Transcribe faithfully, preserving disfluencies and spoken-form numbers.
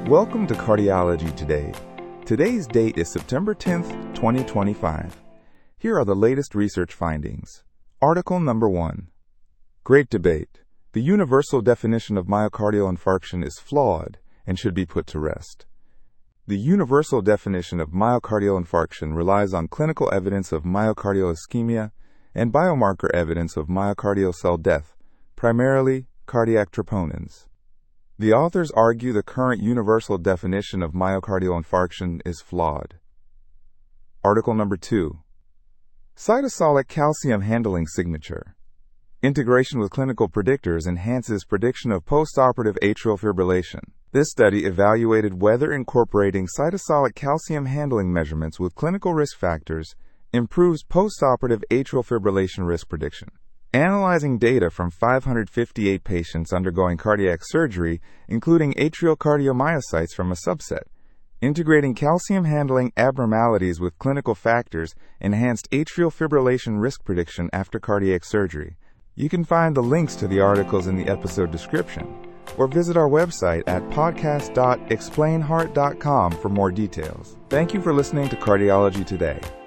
Welcome to Cardiology Today. Today's date is September tenth, twenty twenty-five. Here are the latest research findings. Article number one. Great debate. The universal definition of myocardial infarction is flawed and should be put to rest. The universal definition of myocardial infarction relies on clinical evidence of myocardial ischemia and biomarker evidence of myocardial cell death, primarily cardiac troponins. The authors argue the current universal definition of myocardial infarction is flawed. Article number two. Cytosolic calcium handling signature. Integration with clinical predictors enhances prediction of postoperative atrial fibrillation. This study evaluated whether incorporating cytosolic calcium handling measurements with clinical risk factors improves postoperative atrial fibrillation risk prediction. Analyzing data from five hundred fifty-eight patients undergoing cardiac surgery, including atrial cardiomyocytes from a subset, integrating calcium handling abnormalities with clinical factors enhanced atrial fibrillation risk prediction after cardiac surgery. You can find the links to the articles in the episode description, or visit our website at podcast dot explain heart dot com for more details. Thank you for listening to Cardiology Today.